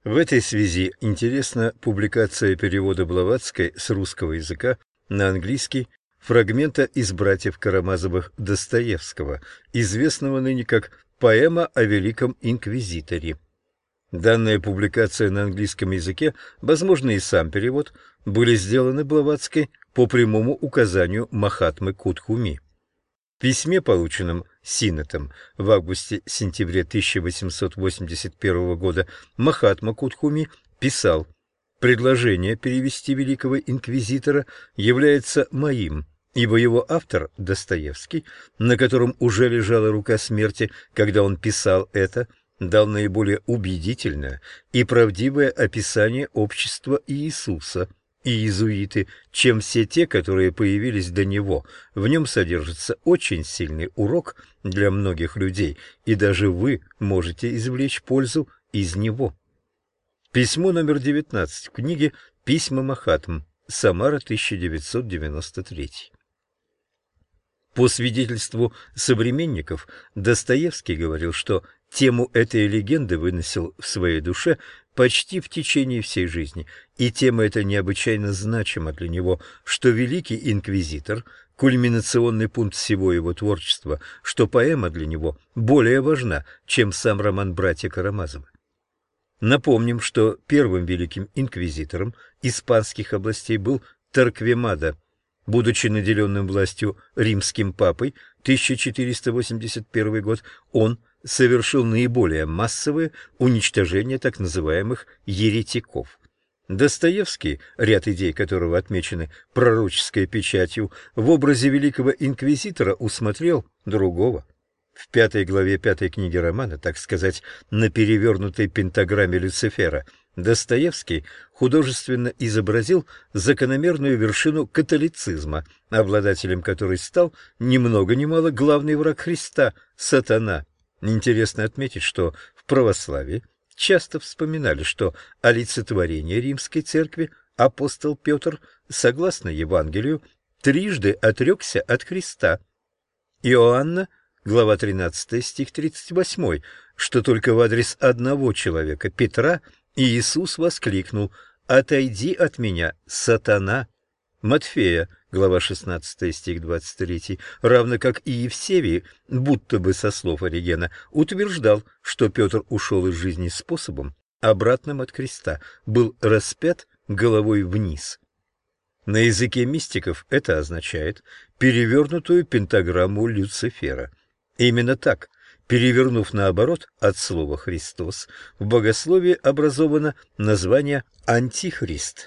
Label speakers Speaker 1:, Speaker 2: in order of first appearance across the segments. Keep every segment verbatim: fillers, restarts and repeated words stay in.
Speaker 1: В этой связи интересна публикация перевода Блаватской с русского языка на английский фрагмента из «Братьев Карамазовых» Достоевского, известного ныне как «Поэма о Великом Инквизиторе». Данная публикация на английском языке, возможно и сам перевод, были сделаны Блаватской по прямому указанию Махатмы Кутхуми. В письме, полученном Синотом в августе-сентябре тысяча восемьсот восемьдесят первого года, Махатма Кутхуми писал: «Предложение перевести великого инквизитора является моим, ибо его автор, Достоевский, на котором уже лежала рука смерти, когда он писал это, дал наиболее убедительное и правдивое описание общества Иисуса и иезуиты, чем все те, которые появились до него. В нем содержится очень сильный урок для многих людей, и даже вы можете извлечь пользу из него». Письмо номер девятнадцать в книге «Письма Махатм», Самара, тысяча девятьсот девяносто третий. По свидетельству современников, Достоевский говорил, что тему этой легенды выносил в своей душе почти в течение всей жизни, и тема эта необычайно значима для него, что великий инквизитор – кульминационный пункт всего его творчества, что поэма для него более важна, чем сам роман «Братья Карамазовы». Напомним, что первым великим инквизитором испанских областей был Торквемада. Будучи наделенным властью римским папой, тысяча четыреста восемьдесят первый год, он совершил наиболее массовое уничтожение так называемых еретиков. Достоевский, ряд идей которого отмечены пророческой печатью, в образе великого инквизитора усмотрел другого. В пятой главе пятой книги романа, так сказать, на перевернутой пентаграмме Люцифера, Достоевский художественно изобразил закономерную вершину католицизма, обладателем которой стал ни много ни мало главный враг Христа – сатана. Интересно отметить, что в православии часто вспоминали, что олицетворение римской церкви апостол Петр, согласно Евангелию, трижды отрекся от Христа. Иоанна, глава тринадцатая, стих тридцать восемь, что только в адрес одного человека, Петра, Иисус воскликнул: «Отойди от меня, сатана!» Матфея, глава шестнадцатая, стих двадцать три, равно как и Евсевий, будто бы со слов Оригена, утверждал, что Петр ушел из жизни способом, обратным от креста, был распят головой вниз. На языке мистиков это означает перевернутую пентаграмму Люцифера. Именно так, перевернув наоборот от слова «Христос», в богословии образовано название «Антихрист».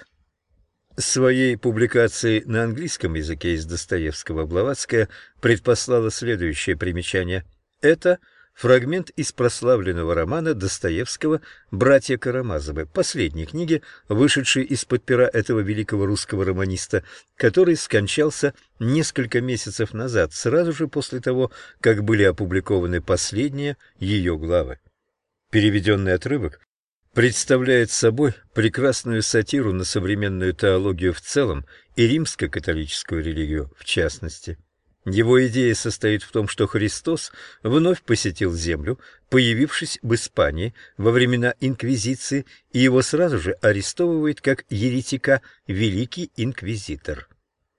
Speaker 1: Своей публикацией на английском языке из Достоевского Блаватская предпослала следующее примечание. Это фрагмент из прославленного романа Достоевского «Братья Карамазовы», последней книги, вышедшей из-под пера этого великого русского романиста, который скончался несколько месяцев назад, сразу же после того, как были опубликованы последние ее главы. Переведенный отрывок представляет собой прекрасную сатиру на современную теологию в целом и римско-католическую религию в частности. Его идея состоит в том, что Христос вновь посетил землю, появившись в Испании во времена Инквизиции, и его сразу же арестовывает как еретика великий инквизитор.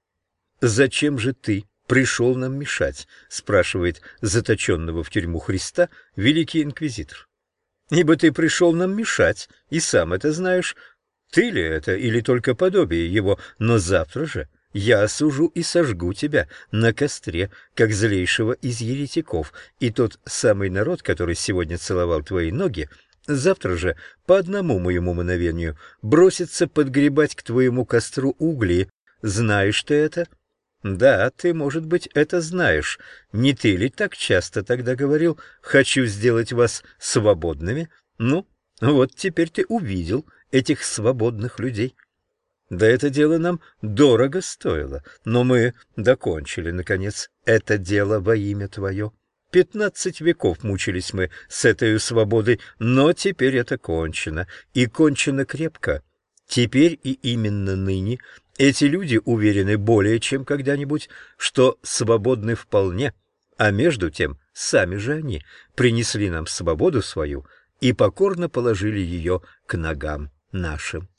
Speaker 1: «Зачем же ты пришел нам мешать?» — спрашивает заточенного в тюрьму Христа великий инквизитор. «Ибо ты пришел нам мешать, и сам это знаешь. Ты ли это или только подобие его? Но завтра же я осужу и сожгу тебя на костре, как злейшего из еретиков, и тот самый народ, который сегодня целовал твои ноги, завтра же по одному моему мановению бросится подгребать к твоему костру угли. Знаешь ты это?» «Да, ты, может быть, это знаешь. Не ты ли так часто тогда говорил: хочу сделать вас свободными? Ну, вот теперь ты увидел этих свободных людей. Да это дело нам дорого стоило, но мы докончили, наконец, это дело во имя твое. Пятнадцать веков мучились мы с этой свободой, но теперь это кончено, и кончено крепко. Теперь и именно ныне эти люди уверены более чем когда-нибудь, что свободны вполне, а между тем сами же они принесли нам свободу свою и покорно положили ее к ногам нашим.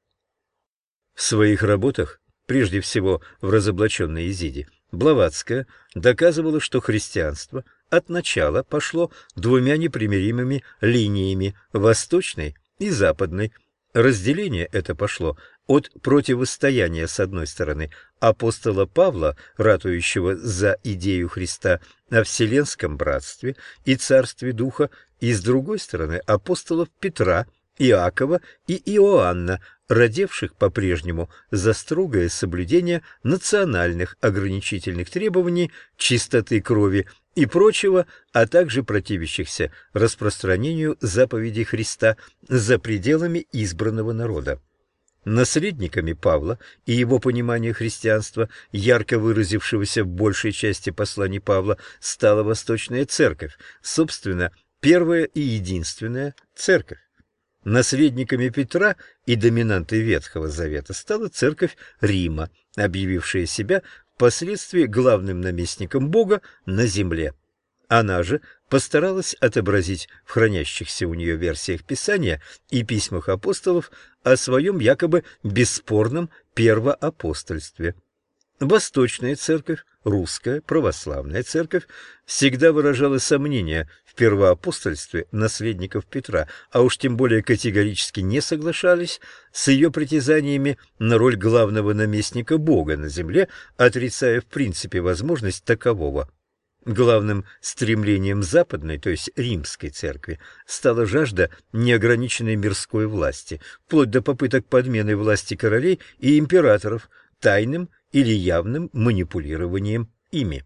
Speaker 1: В своих работах, прежде всего в «Разоблаченной Изиде», Блаватская доказывала, что христианство от начала пошло двумя непримиримыми линиями – восточной и западной. Разделение это пошло от противостояния, с одной стороны, апостола Павла, ратующего за идею Христа о вселенском братстве и царстве Духа, и, с другой стороны, апостолов Петра, Иакова и Иоанна, родивших по-прежнему за строгое соблюдение национальных ограничительных требований, чистоты крови и прочего, а также противящихся распространению заповедей Христа за пределами избранного народа. Наследниками Павла и его понимания христианства, ярко выразившегося в большей части посланий Павла, стала Восточная Церковь, собственно, первая и единственная Церковь. Наследниками Петра и доминантой Ветхого Завета стала Церковь Рима, объявившая себя впоследствии главным наместником Бога на земле. Она же постаралась отобразить в хранящихся у нее версиях Писания и письмах апостолов о своем якобы бесспорном первоапостольстве. Восточная Церковь, русская православная Церковь, всегда выражала сомнения в первоапостольстве наследников Петра, а уж тем более категорически не соглашались с ее притязаниями на роль главного наместника Бога на земле, отрицая в принципе возможность такового. Главным стремлением западной, то есть римской церкви, стала жажда неограниченной мирской власти, вплоть до попыток подмены власти королей и императоров тайным или явным манипулированием ими.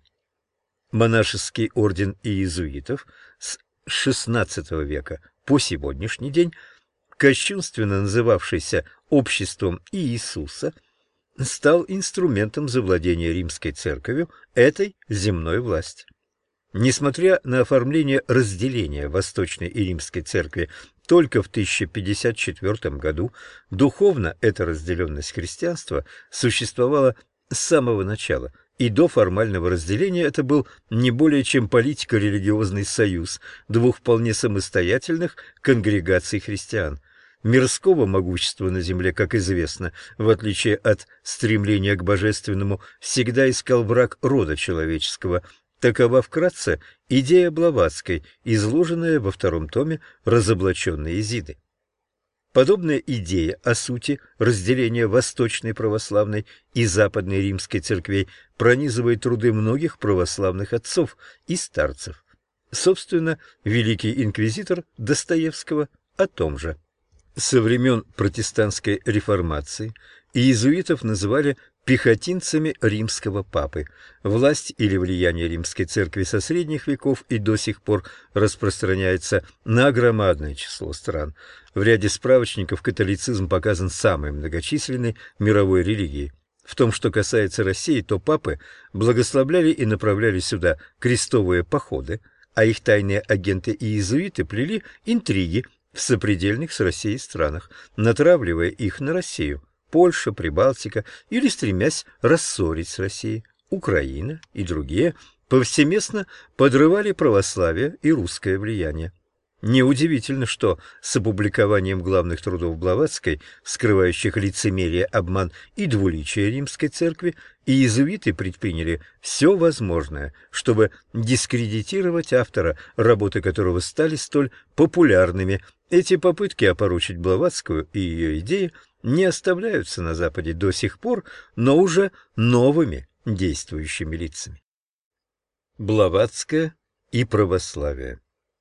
Speaker 1: Монашеский орден иезуитов с шестнадцатого века по сегодняшний день, кощунственно называвшийся обществом Иисуса, стал инструментом завладения римской церковью этой земной власти. Несмотря на оформление разделения Восточной и Римской церкви только в тысяча пятьдесят четвёртом году, духовно эта разделенность христианства существовала с самого начала, и до формального разделения это был не более чем политико-религиозный союз двух вполне самостоятельных конгрегаций христиан. Мирского могущества на земле, как известно, в отличие от стремления к божественному, всегда искал враг рода человеческого. Такова вкратце идея Блаватской, изложенная во втором томе «Разоблаченной Изиды». Подобная идея о сути разделения Восточной православной и Западной римской церквей пронизывает труды многих православных отцов и старцев. Собственно, великий инквизитор Достоевского о том же. Со времен протестантской реформации иезуитов называли пехотинцами римского папы. Власть или влияние римской церкви со средних веков и до сих пор распространяется на громадное число стран. В ряде справочников католицизм показан самой многочисленной мировой религией. В том, что касается России, то папы благословляли и направляли сюда крестовые походы, а их тайные агенты и иезуиты плели интриги в сопредельных с Россией странах, натравливая их на Россию, Польша, Прибалтика, или стремясь рассорить с Россией, Украина и другие, повсеместно подрывали православие и русское влияние. Неудивительно, что с опубликованием главных трудов Блаватской, вскрывающих лицемерие, обман и двуличие римской церкви, иезуиты предприняли все возможное, чтобы дискредитировать автора, работы которого стали столь популярными. Эти попытки опорочить Блаватскую и ее идеи не оставляются на Западе до сих пор, но уже новыми действующими лицами. Блаватская и православие.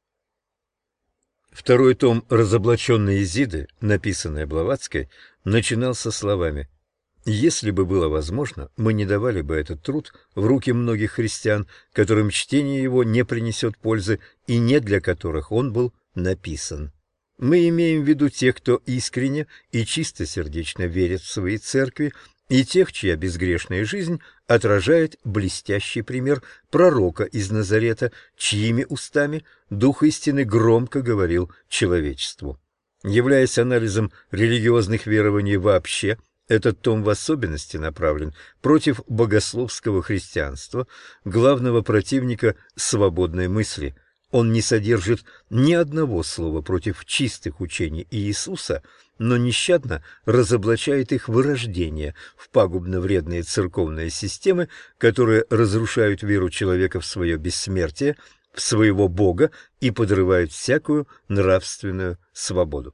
Speaker 1: Второй том «Разоблаченной Изиды», написанный Блаватской, начинался словами: «Если бы было возможно, мы не давали бы этот труд в руки многих христиан, которым чтение его не принесет пользы и не для которых он был написан. Мы имеем в виду тех, кто искренне и чистосердечно верит в свои церкви, и тех, чья безгрешная жизнь отражает блестящий пример пророка из Назарета, чьими устами Дух истины громко говорил человечеству. Являясь анализом религиозных верований вообще, этот том в особенности направлен против богословского христианства, главного противника свободной мысли. Он не содержит ни одного слова против чистых учений Иисуса, но нещадно разоблачает их вырождение в пагубно-вредные церковные системы, которые разрушают веру человека в свое бессмертие, в своего Бога и подрывают всякую нравственную свободу.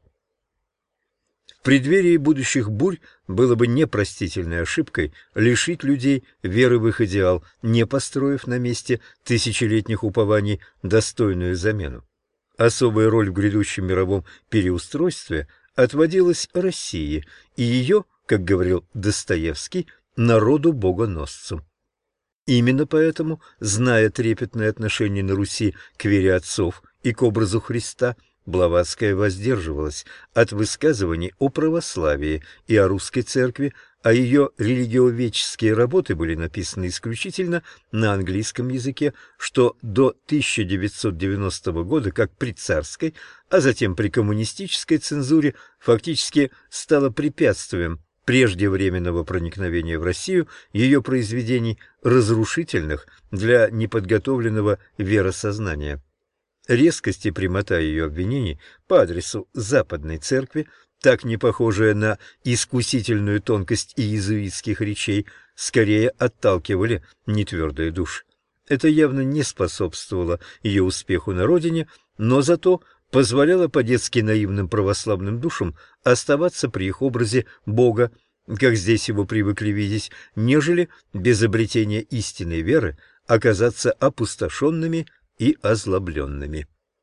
Speaker 1: В преддверии будущих бурь было бы непростительной ошибкой лишить людей веры в их идеал, не построив на месте тысячелетних упований достойную замену. Особая роль в грядущем мировом переустройстве отводилась России и ее, как говорил Достоевский, народу-богоносцу. Именно поэтому, зная трепетное отношение на Руси к вере отцов и к образу Христа, Блаватская воздерживалась от высказываний о православии и о русской церкви, а ее религиоведческие работы были написаны исключительно на английском языке, что до тысяча девятьсот девяностого года, как при царской, а затем при коммунистической цензуре, фактически стало препятствием преждевременного проникновения в Россию ее произведений, разрушительных для неподготовленного веросознания. Резкость и прямота ее обвинений по адресу Западной Церкви, так не похожая на искусительную тонкость иезуитских речей, скорее отталкивали нетвердые души. Это явно не способствовало ее успеху на родине, но зато позволяло по-детски наивным православным душам оставаться при их образе Бога, как здесь его привыкли видеть, нежели без обретения истинной веры оказаться опустошенными и озлобленными.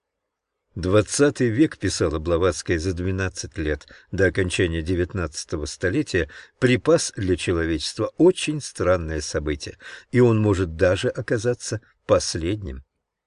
Speaker 1: Двадцатый век, писала Блаватская за двенадцать лет до окончания девятнадцатого столетия, припас для человечества очень странное событие, и он может даже оказаться последним.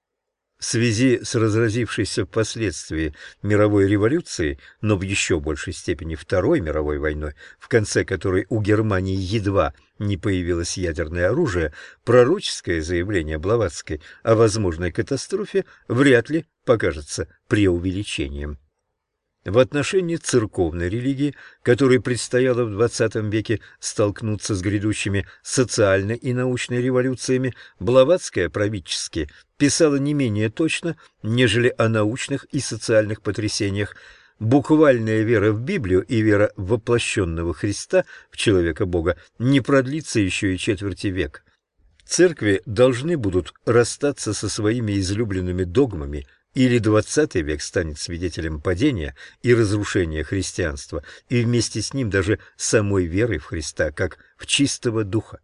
Speaker 1: В связи с разразившейся впоследствии мировой революцией, но в еще большей степени Второй мировой войной, в конце которой у Германии едва не появилось ядерное оружие, пророческое заявление Блаватской о возможной катастрофе вряд ли покажется преувеличением. В отношении церковной религии, которой предстояло в двадцатом веке столкнуться с грядущими социальной и научной революциями, Блаватская правительски писала не менее точно, нежели о научных и социальных потрясениях. Буквальная вера в Библию и вера в воплощенного Христа, в человека-Бога, не продлится еще и четверти века. Церкви должны будут расстаться со своими излюбленными догмами, или двадцатый век станет свидетелем падения и разрушения христианства, и вместе с ним даже самой веры в Христа, как в чистого духа.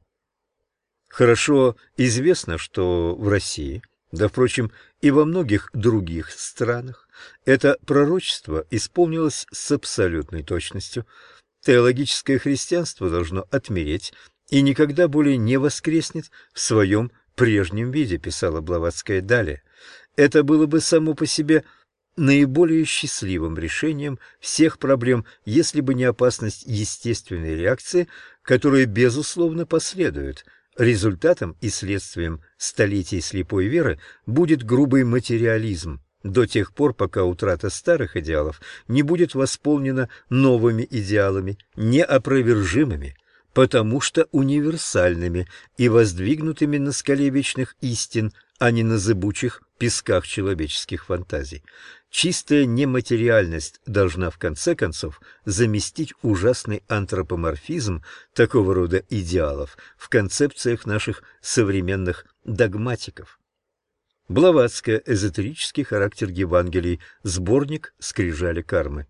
Speaker 1: Хорошо известно, что в России, да, впрочем, и во многих других странах, это пророчество исполнилось с абсолютной точностью. Теологическое христианство должно отмереть и никогда более не воскреснет в своем прежнем виде, писала Блаватская далее. Это было бы само по себе наиболее счастливым решением всех проблем, если бы не опасность естественной реакции, которая, безусловно, последует. Результатом и следствием столетий слепой веры будет грубый материализм, до тех пор, пока утрата старых идеалов не будет восполнена новыми идеалами, неопровержимыми, потому что универсальными и воздвигнутыми на скале вечных истин, а не на зыбучих песках человеческих фантазий. Чистая нематериальность должна в конце концов заместить ужасный антропоморфизм такого рода идеалов в концепциях наших современных догматиков. Блаватская. Эзотерический характер Евангелий. Сборник «Скрижали кармы».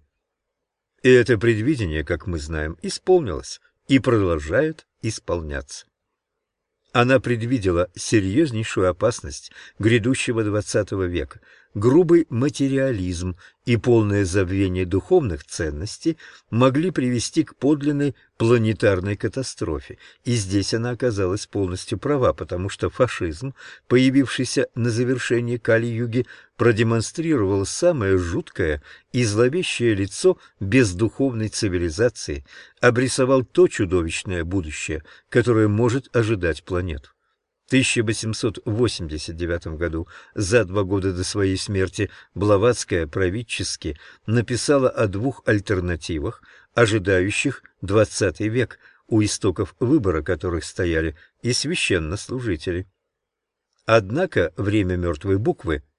Speaker 1: И это предвидение, как мы знаем, исполнилось и продолжает исполняться. Она предвидела серьезнейшую опасность грядущего двадцатого века. Грубый материализм и полное забвение духовных ценностей могли привести к подлинной планетарной катастрофе. И здесь она оказалась полностью права, потому что фашизм, появившийся на завершении Кали-юги, продемонстрировал самое жуткое и зловещее лицо бездуховной цивилизации, обрисовал то чудовищное будущее, которое может ожидать планету. В тысяча восемьсот восемьдесят девятом году, за два года до своей смерти, Блаватская правительски написала о двух альтернативах, ожидающих двадцатый век, у истоков выбора которых стояли и священнослужители. Однако время мертвой буквы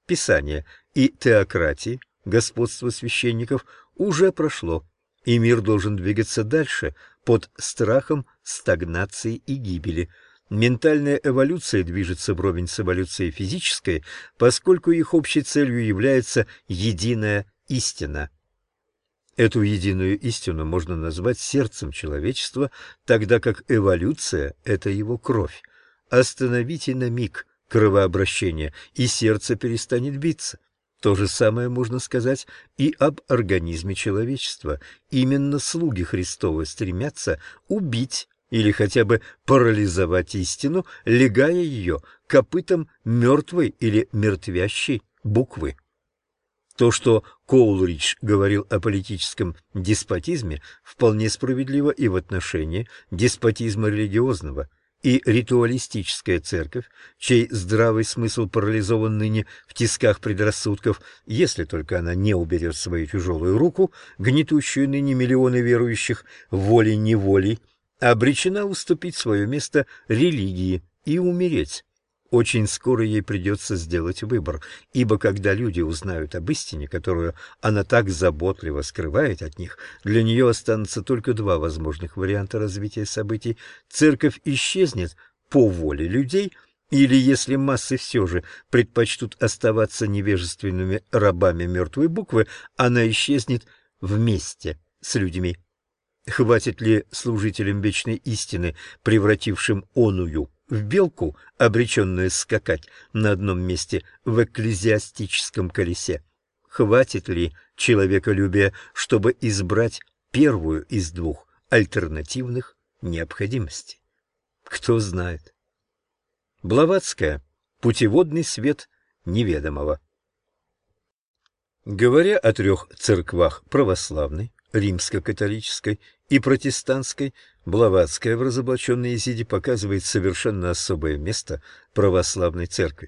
Speaker 1: Писания и теократии, господство священников, уже прошло, и мир должен двигаться дальше под страхом стагнации и гибели. Ментальная эволюция движется вровень с эволюцией физической, поскольку их общей целью является единая истина. Эту единую истину можно назвать сердцем человечества, тогда как эволюция – это его кровь. Остановите на миг кровообращение, и сердце перестанет биться. То же самое можно сказать и об организме человечества. Именно слуги Христовы стремятся убить или хотя бы парализовать истину, легая ее копытом мертвой или мертвящей буквы. То, что Коулридж говорил о политическом деспотизме, вполне справедливо и в отношении деспотизма религиозного. И ритуалистическая церковь, чей здравый смысл парализован ныне в тисках предрассудков, если только она не уберет свою тяжелую руку, гнетущую ныне миллионы верующих волей-неволей, обречена уступить свое место религии и умереть. Очень скоро ей придется сделать выбор, ибо когда люди узнают об истине, которую она так заботливо скрывает от них, для нее останутся только два возможных варианта развития событий. Церковь исчезнет по воле людей, или, если массы все же предпочтут оставаться невежественными рабами мертвой буквы, она исчезнет вместе с людьми. Хватит ли служителям вечной истины, превратившим оную в белку, обреченную скакать на одном месте в экклезиастическом колесе? Хватит ли человеколюбия, чтобы избрать первую из двух альтернативных необходимостей? Кто знает. Блаватская. Путеводный свет неведомого. Говоря о трех церквах православной, римско-католической и протестантской, Блаватская в разоблаченной Изиде показывает совершенно особое место православной церкви.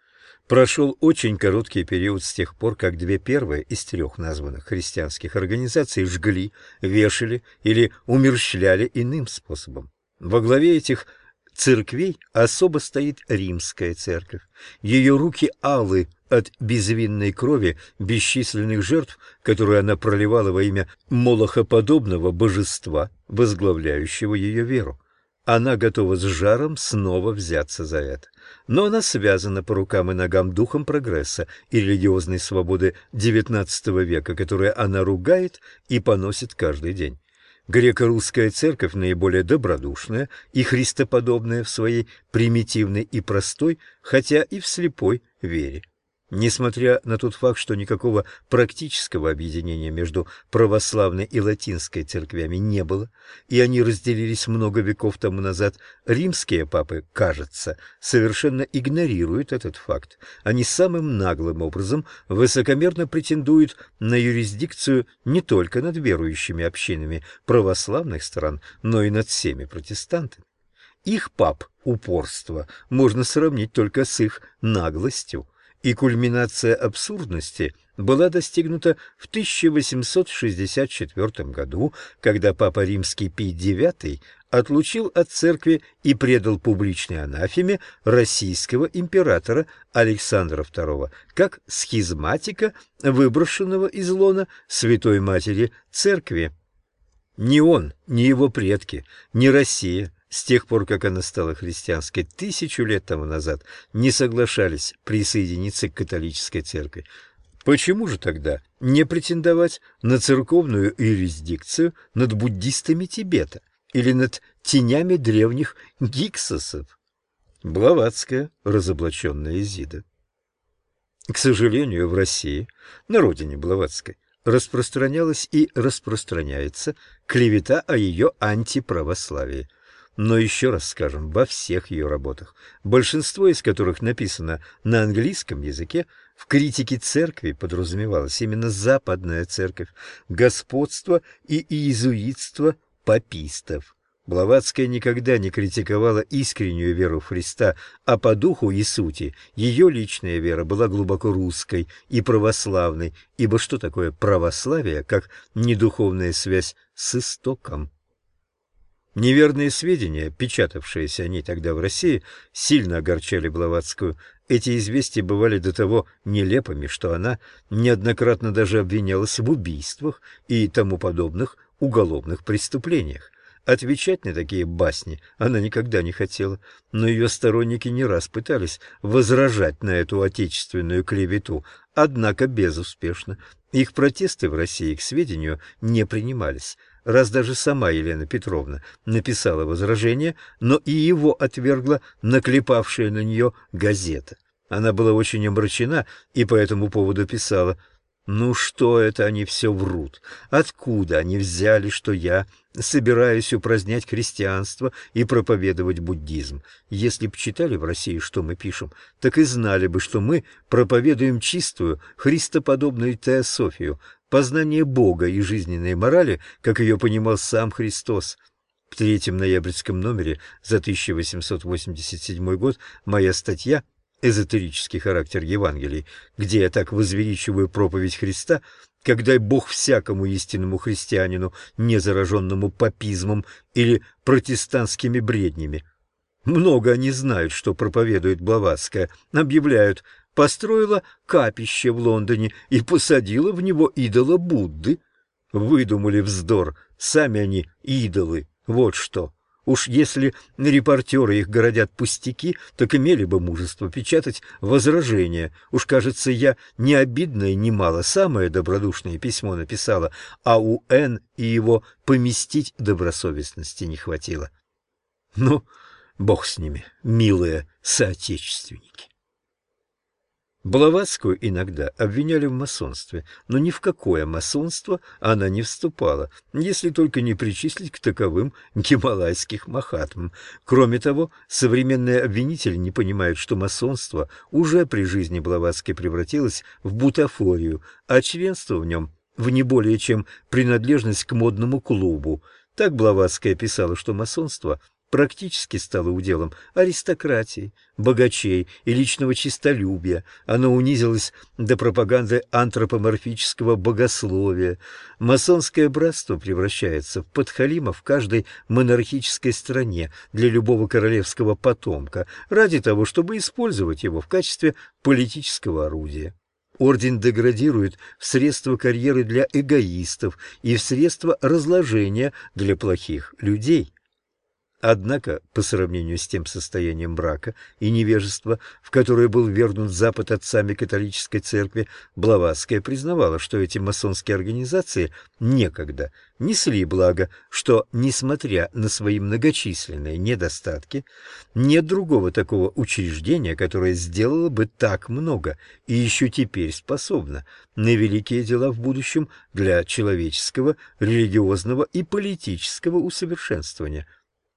Speaker 1: Прошел очень короткий период с тех пор, как две первые из трех названных христианских организаций жгли, вешали или умерщвляли иным способом. Во главе этих церквей особо стоит римская церковь. Ее руки алы от безвинной крови бесчисленных жертв, которую она проливала во имя молохоподобного божества, возглавляющего ее веру. Она готова с жаром снова взяться за это. Но она связана по рукам и ногам духом прогресса и религиозной свободы девятнадцатого века, которые она ругает и поносит каждый день. Греко-русская церковь наиболее добродушная и христоподобная в своей примитивной и простой, хотя и в слепой вере. Несмотря на тот факт, что никакого практического объединения между православной и латинской церквями не было, и они разделились много веков тому назад, римские папы, кажется, совершенно игнорируют этот факт. Они самым наглым образом высокомерно претендуют на юрисдикцию не только над верующими общинами православных стран, но и над всеми протестантами. Их пап упорство можно сравнить только с их наглостью. И кульминация абсурдности была достигнута в тысяча восемьсот шестьдесят четвёртом году, когда папа римский Пий девятый отлучил от церкви и предал публичной анафеме российского императора Александра второго как схизматика, выброшенного из лона Святой Матери Церкви. Ни он, ни его предки, ни Россия с тех пор, как она стала христианской тысячу лет тому назад, не соглашались присоединиться к католической церкви. Почему же тогда не претендовать на церковную юрисдикцию над буддистами Тибета или над тенями древних гиксосов? Блаватская, разоблаченная Изида. К сожалению, в России, на родине Блаватской, распространялась и распространяется клевета о ее антиправославии. Но еще раз скажем, во всех ее работах, большинство из которых написано на английском языке, в критике церкви подразумевалась именно западная церковь, господство и иезуитство папистов. Блаватская никогда не критиковала искреннюю веру в Христа, а по духу и сути ее личная вера была глубоко русской и православной, ибо что такое православие, как недуховная связь с истоком? Неверные сведения, печатавшиеся о ней тогда в России, сильно огорчали Блаватскую. Эти известия бывали до того нелепыми, что она неоднократно даже обвинялась в убийствах и тому подобных уголовных преступлениях. Отвечать на такие басни она никогда не хотела, но ее сторонники не раз пытались возражать на эту отечественную клевету, однако безуспешно. Их протесты в России, к сведению, не принимались. Раз даже сама Елена Петровна написала возражение, но и его отвергла наклепавшая на нее газета. Она была очень омрачена и по этому поводу писала: «Ну что это они все врут? Откуда они взяли, что я собираюсь упразднять христианство и проповедовать буддизм? Если б читали в России, что мы пишем, так и знали бы, что мы проповедуем чистую, христоподобную теософию, познание Бога и жизненной морали, как ее понимал сам Христос». В третьем ноябрьском номере за тысяча восемьсот восемьдесят седьмой год моя статья «Эзотерический характер Евангелий», где я так возвеличиваю проповедь Христа, как дай Бог всякому истинному христианину, не зараженному папизмом или протестантскими бреднями. Много они знают, что проповедует Блаватская, объявляют: построила капище в Лондоне и посадила в него идола Будды. Выдумали вздор, сами они идолы, вот что. Уж если репортеры их городят пустяки, так имели бы мужество печатать возражения. Уж, кажется, я не обидно и немало самое добродушное письмо написала, а у Н и его поместить добросовестности не хватило. Ну, бог с ними, милые соотечественники. Блаватскую иногда обвиняли в масонстве, но ни в какое масонство она не вступала, если только не причислить к таковым гималайских махатм. Кроме того, современные обвинители не понимают, что масонство уже при жизни Блаватской превратилось в бутафорию, а членство в нем в не более чем принадлежность к модному клубу. Так Блаватская писала, что масонство практически стало уделом аристократии, богачей и личного честолюбия. Оно унизилось до пропаганды антропоморфического богословия. Масонское братство превращается в подхалима в каждой монархической стране для любого королевского потомка, ради того, чтобы использовать его в качестве политического орудия. Орден деградирует в средства карьеры для эгоистов и в средства разложения для плохих людей. Однако, по сравнению с тем состоянием мрака и невежества, в которое был ввергнут Запад отцами католической церкви, Блаватская признавала, что эти масонские организации некогда несли благо, что, несмотря на свои многочисленные недостатки, нет другого такого учреждения, которое сделало бы так много и еще теперь способно на великие дела в будущем для человеческого, религиозного и политического усовершенствования.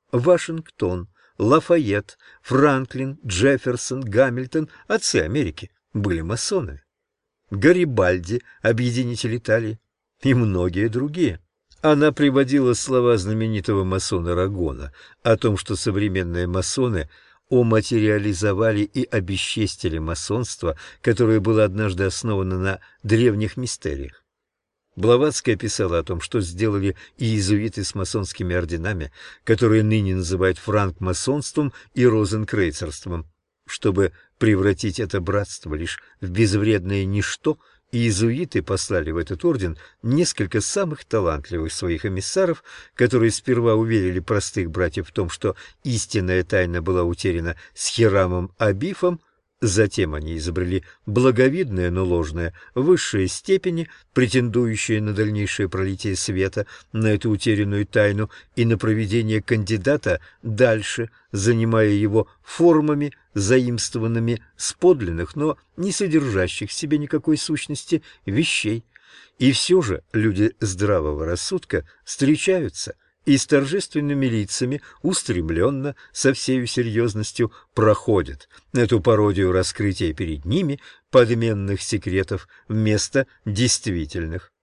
Speaker 1: Вашингтон, Лафайет, Франклин, Джефферсон, Гамильтон, отцы Америки, были масонами. Гарибальди, объединитель Италии, и многие другие. Она приводила слова знаменитого масона Рагона о том, что современные масоны оматериализовали и обесчестили масонство, которое было однажды основано на древних мистериях. Блаватская писала о том, что сделали иезуиты с масонскими орденами, которые ныне называют франкмасонством и розенкрейцерством. Чтобы превратить это братство лишь в безвредное ничто, иезуиты послали в этот орден несколько самых талантливых своих эмиссаров, которые сперва уверили простых братьев в том, что истинная тайна была утеряна с Хирамом Абифом. Затем они изобрели благовидные, но ложные высшие степени, претендующие на дальнейшее пролитие света на эту утерянную тайну и на проведение кандидата дальше, занимая его формами, заимствованными с подлинных, но не содержащих в себе никакой сущности вещей. И все же люди здравого рассудка встречаются и с торжественными лицами устремленно, со всею серьезностью проходят эту пародию раскрытия перед ними подменных секретов вместо действительных.